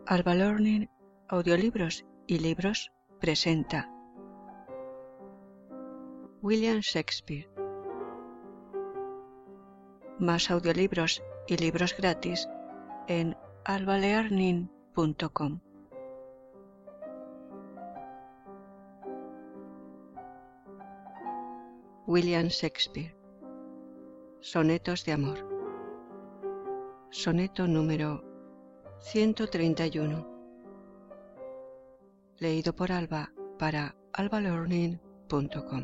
Alba Learning, Audiolibros y Libros presenta William Shakespeare. Más audiolibros y libros gratis en albalearning.com. William Shakespeare. Sonetos de amor. Soneto número 131. Leído por Alba para albalearning.com.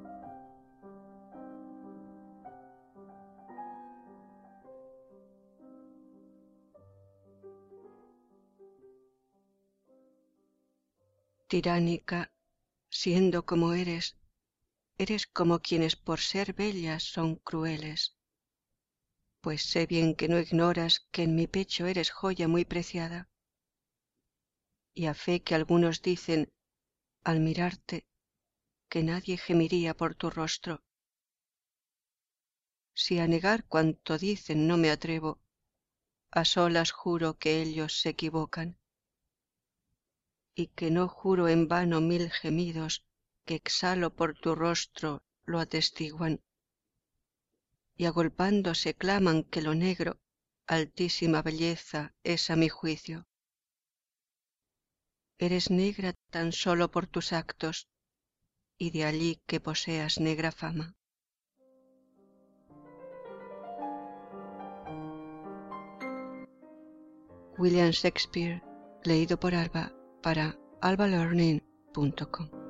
Tiránica, siendo como eres como quienes por ser bellas son crueles, pues sé bien que no ignoras que en mi pecho eres joya muy preciada, y a fe que algunos dicen al mirarte que nadie gemiría por tu rostro. Si a negar cuanto dicen no me atrevo, a solas juro que ellos se equivocan, y que no juro en vano 1000 gemidos que exhalo por tu rostro lo atestiguan, y agolpándose claman que lo negro, altísima belleza, es a mi juicio. Eres negra tan solo por tus actos, y de allí que poseas negra fama. William Shakespeare, leído por Alba para albalearning.com.